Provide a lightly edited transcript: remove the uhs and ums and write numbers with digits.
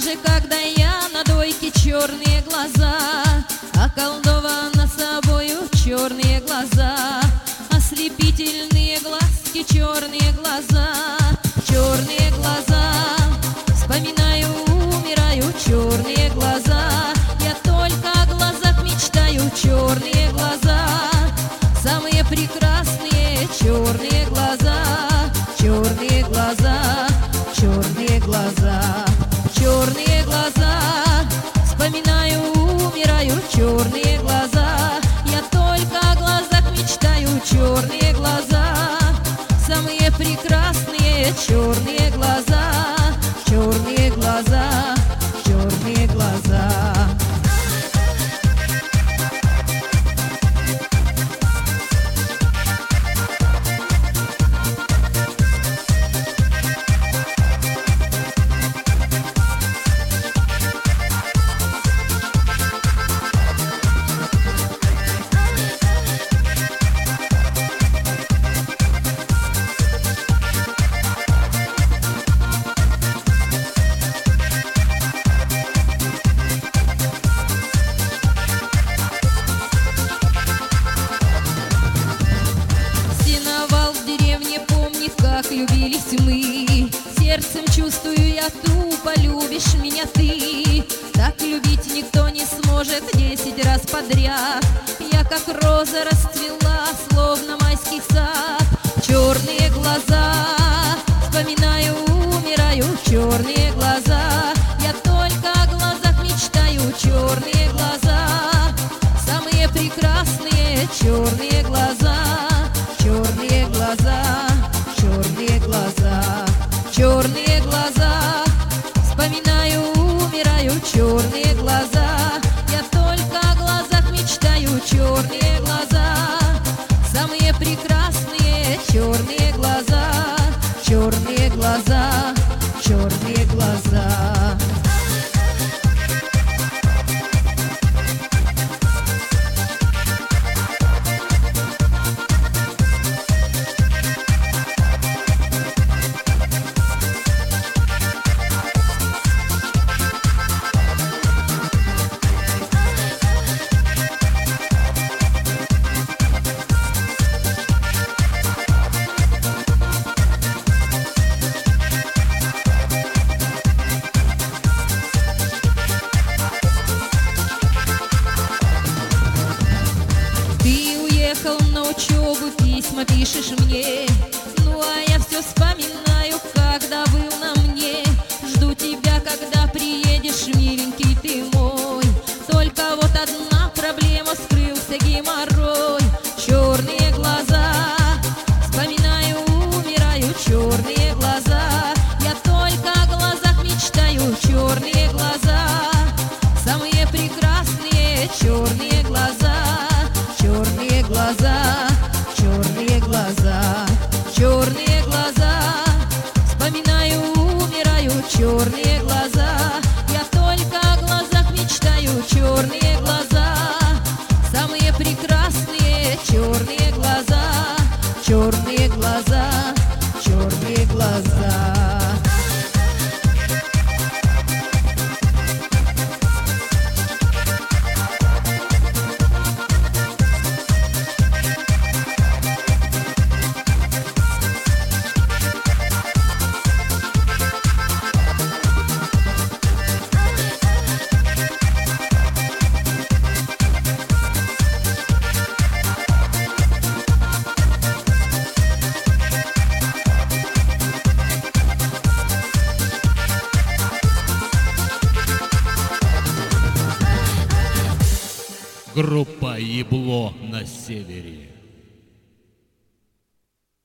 же, когда я на дойке, черные глаза, околдована собою, черные глаза, ослепительные глазки, черные глаза, черные глаза. Вспоминаю, умираю, черные глаза. Я только о глазах мечтаю, черные глаза, самые прекрасные черные глаза, черные глаза, черные глаза, черные глаза. Вспоминаю, умираю, черные глаза. Я только о глазах мечтаю, черные глаза, самые прекрасные черные глаза, черные глаза, черные глаза. Как любились мы, сердцем чувствую я, тупо любишь меня ты. Так любить никто не сможет 10 раз подряд. Я как роза расцвела, словно майский сад. Черные глаза, вспоминаю, умираю, черные глаза. Я только о глазах мечтаю, черные глаза, самые прекрасные черные глаза, черные глаза, черные глаза, черные глаза. Вспоминаю, умираю, черные глаза. Я только о глазах мечтаю, черные глаза, самые прекрасные черные глаза, черные глаза, черные глаза. На учебу письма пишешь мне, ну а я все вспоминаю, когда был на мне. Жду тебя, когда приедешь, миленький ты мой. Только вот одна проблема, скрылся геморрой. Черные глаза, вспоминаю, умираю, черные глаза. Я только о глазах мечтаю, черные глаза, самые прекрасные черные глаза, черные глаза, черные глаза, черные глаза. Вспоминаю, умираю, черные глаза. Я только о глазах мечтаю, черные глаза, самые прекрасные черные глаза, черные глаза, черные глаза. Группа «Ебло» на севере.